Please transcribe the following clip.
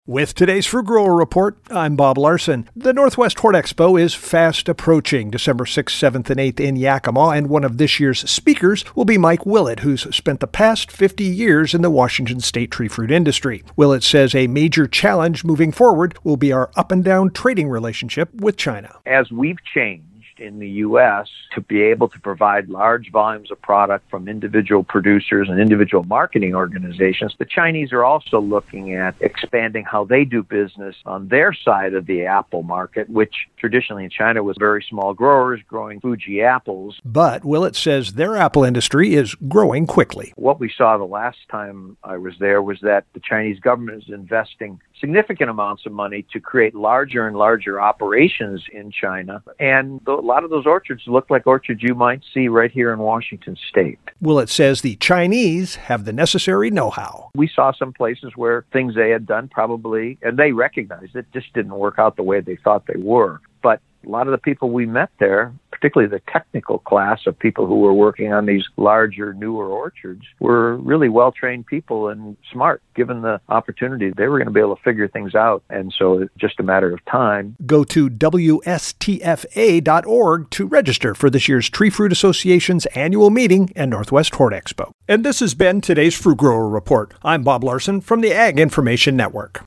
With today's Fruit Grower Report, I'm Bob Larson. The Northwest Hort Expo is fast approaching, December 6th, 7th, and 8th in Yakima, and one of this year's speakers will be Mike Willett, who's spent the past 50 years in the Washington state tree fruit industry. Willett says a major challenge moving forward will be our up-and-down trading relationship with China. As we've changed in the U.S. to be able to provide large volumes of product from individual producers and individual marketing organizations, the Chinese are also looking at expanding how they do business on their side of the apple market, which traditionally in China was very small growers growing Fuji apples. But Willett says their apple industry is growing quickly. What we saw the last time I was there was that the Chinese government is investing significant amounts of money to create larger and larger operations in China. And a lot of those orchards look like orchards you might see right here in Washington state. Willett says the Chinese have the necessary know-how. We saw some places where things they had done probably, and they recognized it, just didn't work out the way they thought they were. But a lot of the people we met there, particularly the technical class of people who were working on these larger, newer orchards, were really well-trained people and smart. Given the opportunity, they were going to be able to figure things out. And so it's just a matter of time. Go to WSTFA.org to register for this year's Tree Fruit Association's annual meeting and Northwest Hort Expo. And this has been today's Fruit Grower Report. I'm Bob Larson from the Ag Information Network.